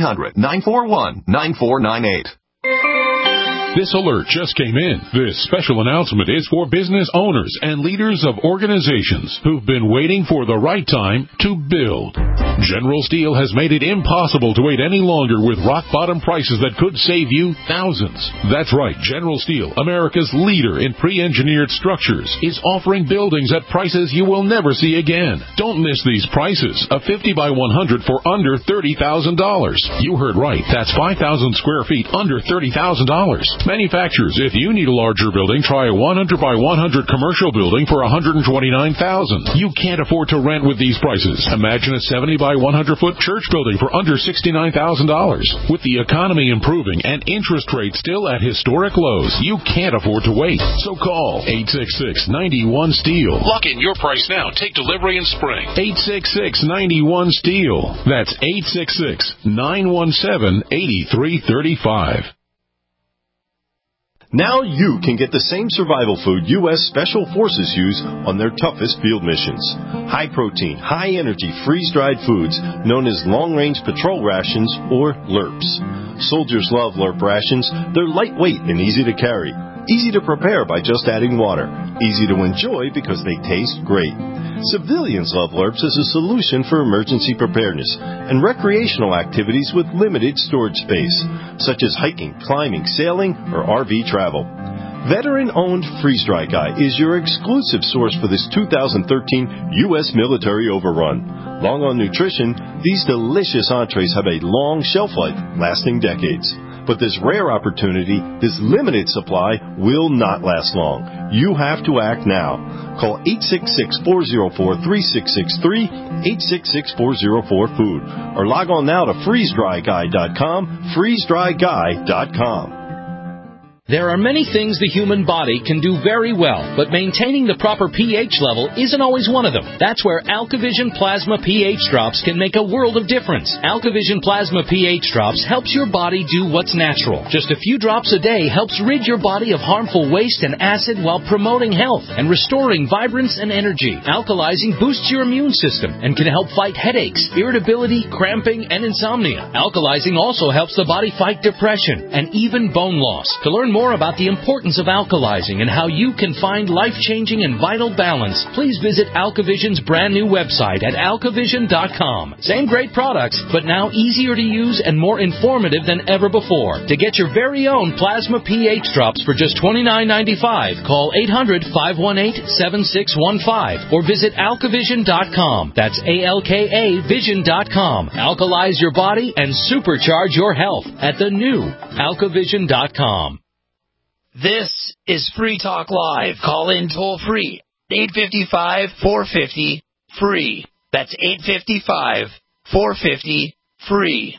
1-800-941-9498. This alert just came in. This special announcement is for business owners and leaders of organizations who've been waiting for the right time to build. General Steel has made it impossible to wait any longer with rock-bottom prices that could save you thousands. That's right, General Steel, America's leader in pre-engineered structures, is offering buildings at prices you will never see again. Don't miss these prices. A 50 by 100 for under $30,000. You heard right. That's 5,000 square feet under $30,000. Manufacturers, if you need a larger building, try a 100 by 100 commercial building for $129,000. You can't afford to rent with these prices. Imagine a 70 by 100 foot church building for under $69,000. With the economy improving and interest rates still at historic lows, you can't afford to wait. So call 866-91-STEEL. Lock in your price now. Take delivery in spring. 866-91-STEEL. That's 866-917-8335. Now you can get the same survival food U.S. Special Forces use on their toughest field missions. High-protein, high-energy, freeze-dried foods known as long-range patrol rations, or LRPs. Soldiers love LRP rations. They're lightweight and easy to carry. Easy to prepare by just adding water. Easy to enjoy because they taste great. Civilians love LRPs as a solution for emergency preparedness and recreational activities with limited storage space, such as hiking, climbing, sailing, or RV travel. Veteran-owned Freeze Dry Guy is your exclusive source for this 2013 U.S. military overrun. Long on nutrition, these delicious entrees have a long shelf life, lasting decades. But this rare opportunity, this limited supply, will not last long. You have to act now. Call 866-404-3663, 866-404-FOOD, or log on now to freezedryguy.com, freezedryguy.com. There are many things the human body can do very well, but maintaining the proper pH level isn't always one of them. That's where AlkaVision Plasma pH Drops can make a world of difference. AlkaVision Plasma pH Drops helps your body do what's natural. Just a few drops a day helps rid your body of harmful waste and acid while promoting health and restoring vibrance and energy. Alkalizing boosts your immune system and can help fight headaches, irritability, cramping, and insomnia. Alkalizing also helps the body fight depression and even bone loss. To learn more about the importance of alkalizing and how you can find life-changing and vital balance, please visit AlkaVision's brand new website at alkavision.com. Same great products, but now easier to use and more informative than ever before. To get your very own Plasma pH Drops for just $29.95, call 800-518-7615 or visit alkavision.com. That's ALKA Vision.com. Alkalize your body and supercharge your health at the new alkavision.com. This is Free Talk Live. Call in toll free. 855-450-FREE. That's 855-450-FREE.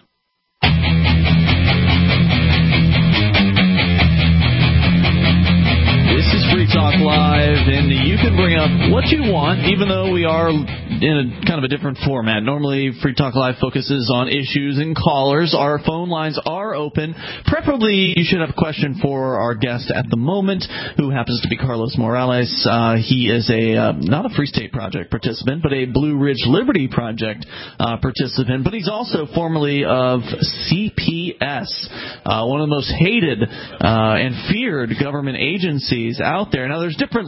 This is Free Talk Live, and you can bring up what you want, even though we are in a kind of a different format. Normally, Free Talk Live focuses on issues and callers. Our phone lines are open. Preferably, you should have a question for our guest at the moment, who happens to be Carlos Morales. He is not a Free State Project participant, but a Blue Ridge Liberty Project participant. But he's also formerly of CPS, one of the most hated and feared government agencies out there. Now, there's different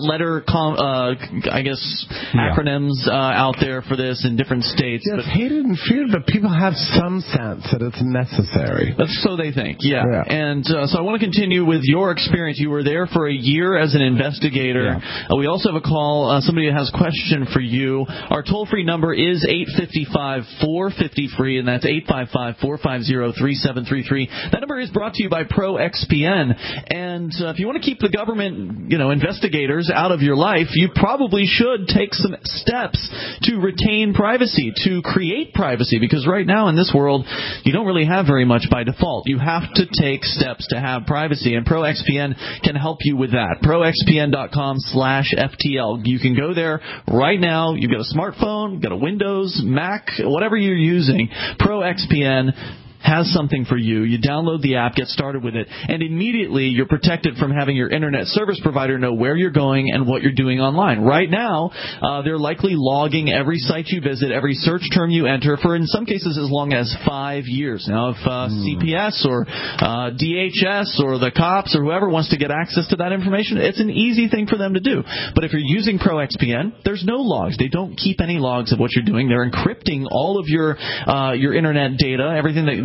acronyms out there for this in different states. Yes, but hated and feared, but people have some sense that it's necessary. That's so they think, yeah. And so I want to continue with your experience. You were there for a year as an investigator. Yeah. We also have a call. Somebody has a question for you. Our toll-free number is 855-450-FREE, and that's 855-450-3733. That number is brought to you by ProXPN. And if you want to keep the government, investigators out of your life, you probably should take some steps to retain privacy, to create privacy, because right now in this world, you don't really have very much by default. You have to take steps to have privacy, and ProXPN can help you with that. ProXPN.com/FTL. You can go there right now. You've got a smartphone, you've got a Windows, Mac, whatever you're using. ProXPN has something for you. You download the app, get started with it, and immediately you're protected from having your internet service provider know where you're going and what you're doing online. Right now, they're likely logging every site you visit, every search term you enter, for in some cases as long as 5 years. Now, if CPS or DHS or the cops or whoever wants to get access to that information, it's an easy thing for them to do. But if you're using ProXPN, there's no logs. They don't keep any logs of what you're doing. They're encrypting all of your internet data, everything that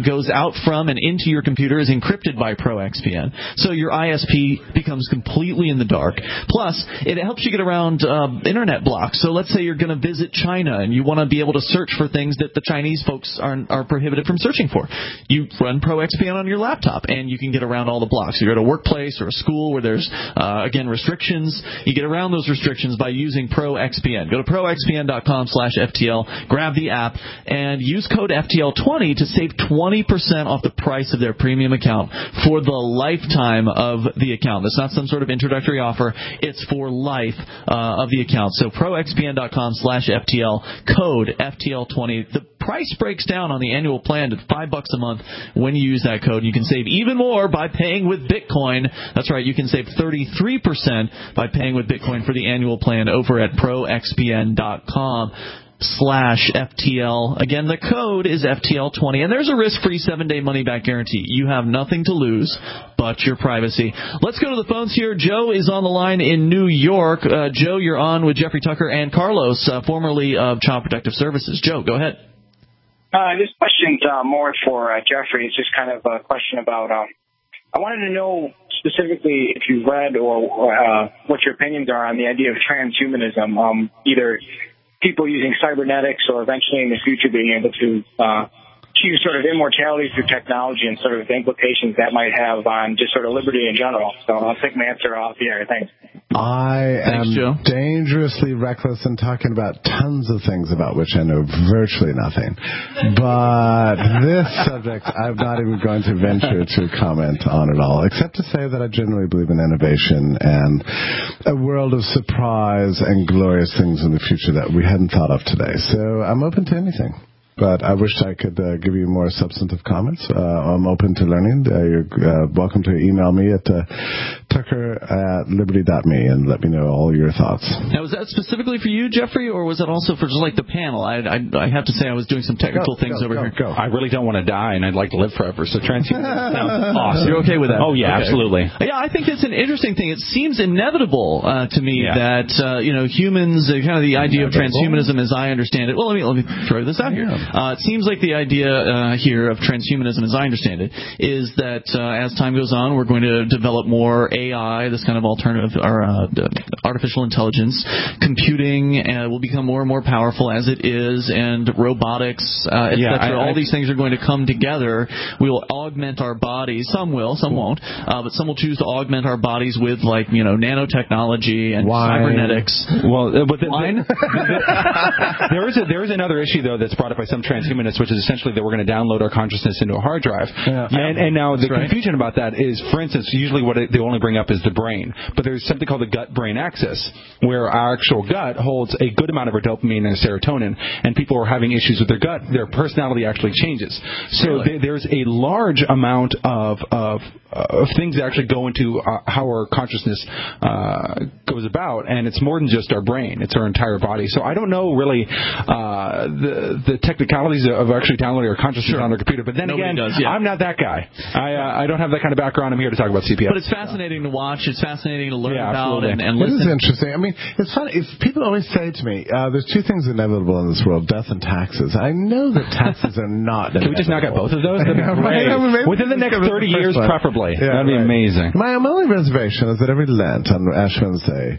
information goes out from and into your computer is encrypted by ProXPN. So your ISP becomes completely in the dark. Plus, it helps you get around internet blocks. So let's say you're going to visit China and you want to be able to search for things that the Chinese folks are prohibited from searching for. You run ProXPN on your laptop, and you can get around all the blocks. You go to a workplace or a school where there's, again, restrictions. You get around those restrictions by using ProXPN. Go to proxpn.com/FTL, grab the app, and use code FTL20 to save 20% off the price of their premium account for the lifetime of the account. That's not some sort of introductory offer. It's for life of the account. So proxpn.com/FTL, code FTL20. The price breaks down on the annual plan to $5 a month when you use that code. You can save even more by paying with Bitcoin. That's right, you can save 33% by paying with Bitcoin for the annual plan over at proxpn.com/FTL. Again, the code is FTL20, and there's a risk-free 7-day money-back guarantee. You have nothing to lose but your privacy. Let's go to the phones here. Joe is on the line in New York. Joe, you're on with Jeffrey Tucker and Carlos, formerly of Child Protective Services. Joe, go ahead. This question's more for Jeffrey. It's just kind of a question about, I wanted to know specifically if you've read or what your opinions are on the idea of transhumanism, either people using cybernetics or eventually in the future being able to achieve sort of immortality through technology and sort of the implications that might have on just sort of liberty in general. So I'll take my answer off the air. Thanks. Thanks, Joe. Dangerously reckless and talking about tons of things about which I know virtually nothing. But this subject, I'm not even going to venture to comment on at all, except to say that I generally believe in innovation and a world of surprise and glorious things in the future that we hadn't thought of today. So I'm open to anything. But I wish I could give you more substantive comments. I'm open to learning. You're welcome to email me at tucker@liberty.me and let me know all your thoughts. Now, was that specifically for you, Jeffrey, or was that also for just like the panel? I have to say I was doing some technical things over here. I really don't want to die, and I'd like to live forever. So transhumanism sounds awesome. You're okay with that? Oh, yeah, okay. Absolutely. Yeah, I think it's an interesting thing. It seems inevitable to me that humans, kind of the idea of transhumanism as I understand it. Well, let me throw this out here. It seems like the idea here of transhumanism, as I understand it, is that as time goes on, we're going to develop more AI, this kind of alternative, or artificial intelligence. Computing will become more and more powerful as it is, and robotics, etc. All these things are going to come together. We will augment our bodies. Some will, some won't, but some will choose to augment our bodies with, like, nanotechnology and cybernetics. Well, but there is another issue though that's brought up by some transhumanists, which is essentially that we're going to download our consciousness into a hard drive. And now the confusion about that is, for instance, usually what they only bring up is the brain. But there's something called the gut-brain axis, where our actual gut holds a good amount of our dopamine and serotonin, and people are having issues with their gut. Their personality actually changes. So there's a large amount of things that actually go into how our consciousness goes about, and it's more than just our brain. It's our entire body. So I don't know really the technicalities of actually downloading our consciousness on our computer. But then I'm not that guy. I don't have that kind of background. I'm here to talk about CPS. But it's fascinating to watch. It's fascinating to learn about and listen. It is interesting. I mean, it's funny. If people always say to me, there's two things inevitable in this world, death and taxes. I know that taxes are not inevitable. Can we just knock out both of those? Within the next 30 years, preferably. That'd be amazing. My only reservation is that every Lent on Ash Wednesday,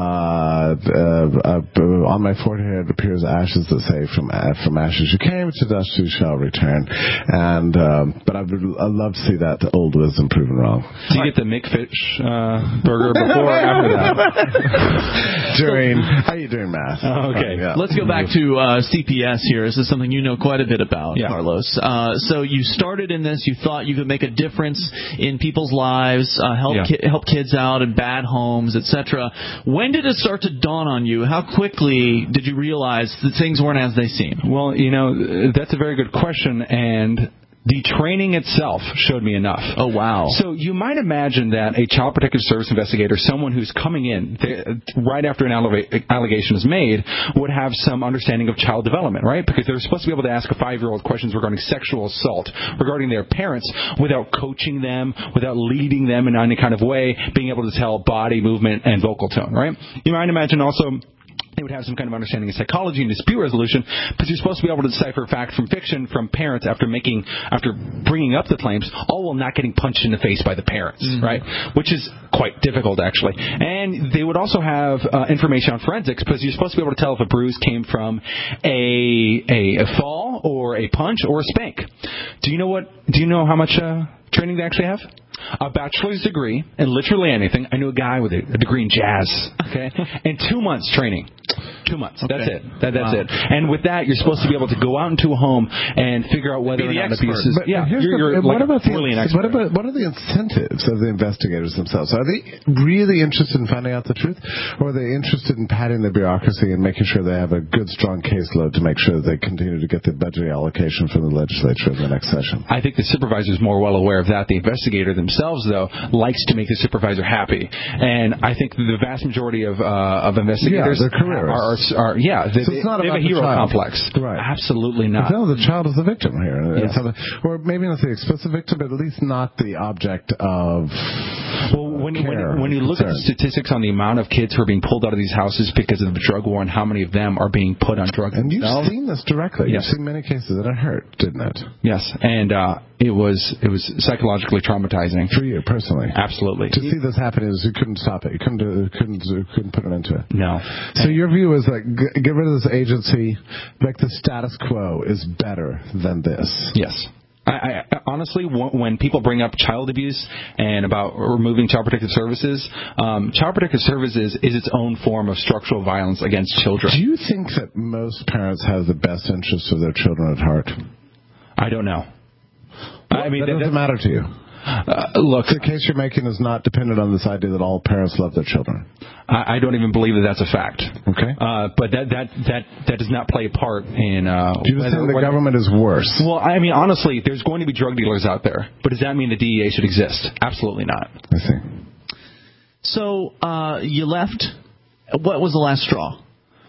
on my forehead appears ashes that say, from ashes you came, to dust you shall return. And but I'd love to see that old wisdom proven wrong. Do you get the McFish burger before or after that? I eat during Mass. Okay. Let's go back to CPS here. This is something you know quite a bit about, Carlos. So you started in this. You thought you could make a difference in people's lives, help kids out in bad homes, etc. When did it start to dawn on you? How quickly did you realize that things weren't as they seem? Well, that's a very good question, and the training itself showed me enough. Oh, wow. So you might imagine that a Child Protective Service investigator, someone who's coming in right after an allegation is made, would have some understanding of child development, right? Because they're supposed to be able to ask a 5-year-old questions regarding sexual assault, regarding their parents, without coaching them, without leading them in any kind of way, being able to tell body movement and vocal tone, right? You might imagine also they would have some kind of understanding of psychology and dispute resolution, but you're supposed to be able to decipher fact from fiction from parents after bringing up the claims, all while not getting punched in the face by the parents, right? Which is quite difficult, actually. And they would also have information on forensics, because you're supposed to be able to tell if a bruise came from a fall or a punch or a spank. Do you know how much training they actually have? A bachelor's degree in literally anything. I knew a guy with a degree in jazz, okay? And 2 months training. 2 months. Okay. That's it. That's it. And with that, you're supposed to be able to go out into a home and figure out whether or not abuse is... What are the incentives of the investigators themselves? Are they really interested in finding out the truth? Or are they interested in padding the bureaucracy and making sure they have a good, strong caseload to make sure that they continue to get the budget allocation from the legislature in the next session? I think the supervisor is more well aware of that. The investigator themselves, though, likes to make the supervisor happy. And I think the vast majority of investigators they're careerists. So it's not about a hero complex. Right. Absolutely not. No, the child is the victim here. Yes. Or maybe not the explicit victim, but at least not the object of when you look at the statistics on the amount of kids who are being pulled out of these houses because of the drug war and how many of them are being put on drugs. And you've seen this directly. Yes. You've seen many cases that it hurt, didn't it? Yes. And it was psychologically traumatizing. For you, personally? Absolutely. To see this happen is you couldn't stop it. You couldn't put an end to it. No. So your view is that get rid of this agency, make the status quo is better than this. Yes. I honestly, when people bring up child abuse and about removing Child Protective Services, Child Protective Services is its own form of structural violence against children. Do you think that most parents have the best interests of their children at heart? I don't know. I mean, that doesn't matter to you. Look, the case you're making is not dependent on this idea that all parents love their children. I don't even believe that that's a fact. Okay. But that does not play a part in. Do you think the government is worse? Well, I mean, honestly, there's going to be drug dealers out there, but does that mean the DEA should exist? Absolutely not. I see. So you left. What was the last straw?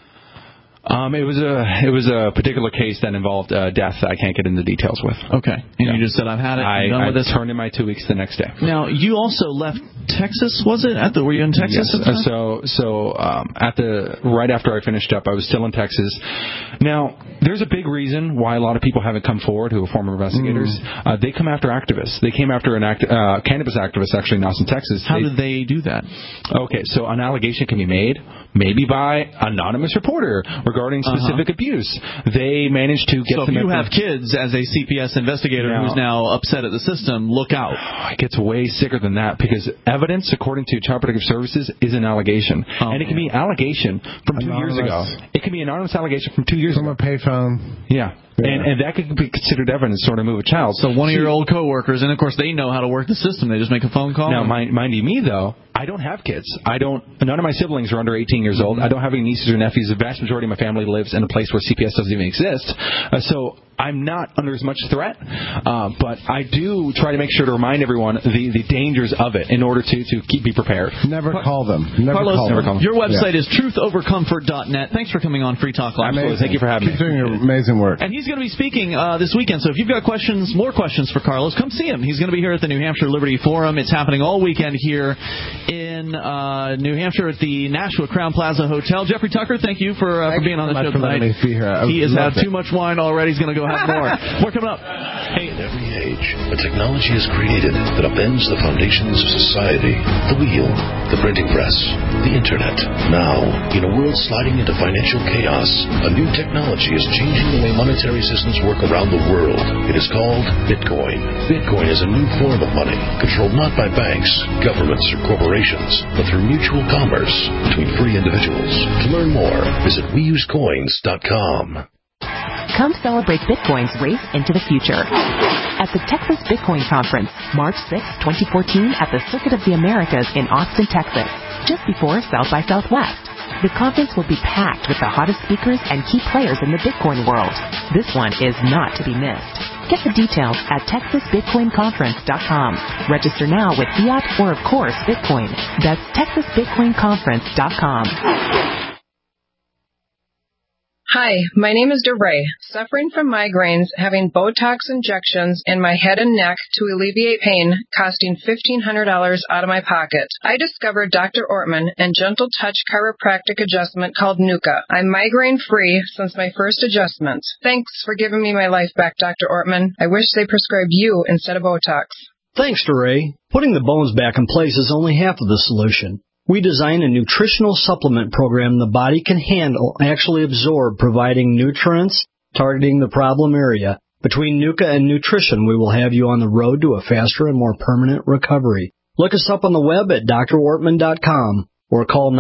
It was a particular case that involved death that I can't get into details with. Okay. And you just said, I've had it. I turned in my 2 weeks the next day. Now, you also left Texas, was it? Were you in Texas? Yes. Right after I finished up, I was still in Texas. Now, there's a big reason why a lot of people haven't come forward who are former investigators. They come after activists. They came after a cannabis activist, actually, in Austin, Texas. How did they do that? Okay, so an allegation can be made, maybe by an anonymous reporter regarding specific abuse. They managed to get So if you have kids as a CPS investigator who's now upset at the system, look out. It gets way sicker than that, because evidence, according to Child Protective Services, is an allegation. And it can be an allegation from 2 years ago. It can be an anonymous allegation from 2 years ago. From a payphone. Yeah. And that could be considered evidence to sort of move a child. So one of your old coworkers, and of course they know how to work the system. They just make a phone call. Now, mind you, me though, I don't have kids. None of my siblings are under 18 years old. I don't have any nieces or nephews. The vast majority of my family lives in a place where CPS doesn't even exist. So I'm not under as much threat. But I do try to make sure to remind everyone the dangers of it in order to be prepared. Never call them. Carlos, never call them. Your website is truthovercomfort.net. Thanks for coming on Free Talk Live. Thank you for having me. Keep doing your amazing work. And he's going to be speaking this weekend, so if you've got more questions for Carlos, come see him. He's going to be here at the New Hampshire Liberty Forum. It's happening all weekend here in New Hampshire at the Nashua Crown Plaza Hotel. Jeffrey Tucker, thank you for being on the show tonight. He has had too much wine already. He's going to go have more. More coming up. Hey. In every age, a technology is created that upends the foundations of society. The wheel, the printing press, the internet. Now, in a world sliding into financial chaos, a new technology is changing the way monetary systems work around the world. It is called Bitcoin. Bitcoin is a new form of money, controlled not by banks, governments, or corporations, but through mutual commerce between free individuals. To learn more, visit weusecoins.com. Come celebrate Bitcoin's race into the future at the Texas Bitcoin Conference, March 6, 2014, at the Circuit of the Americas in Austin, Texas, just before South by Southwest. The conference will be packed with the hottest speakers and key players in the Bitcoin world. This one is not to be missed. Get the details at TexasBitcoinConference.com. Register now with fiat or, of course, Bitcoin. That's TexasBitcoinConference.com. Hi, my name is DeRay. Suffering from migraines, having Botox injections in my head and neck to alleviate pain, costing $1,500 out of my pocket. I discovered Dr. Ortman and Gentle Touch chiropractic adjustment called Nuka. I'm migraine-free since my first adjustment. Thanks for giving me my life back, Dr. Ortman. I wish they prescribed you instead of Botox. Thanks, DeRay. Putting the bones back in place is only half of the solution. We design a nutritional supplement program the body can handle, actually absorb, providing nutrients, targeting the problem area. Between Nuka and nutrition, we will have you on the road to a faster and more permanent recovery. Look us up on the web at drortman.com or call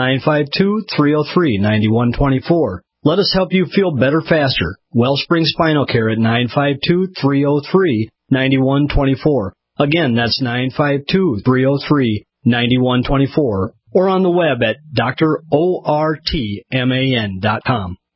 952-303-9124. Let us help you feel better faster. Wellspring Spinal Care at 952-303-9124. Again, that's 952-303-9124. Or on the web at drortman.com.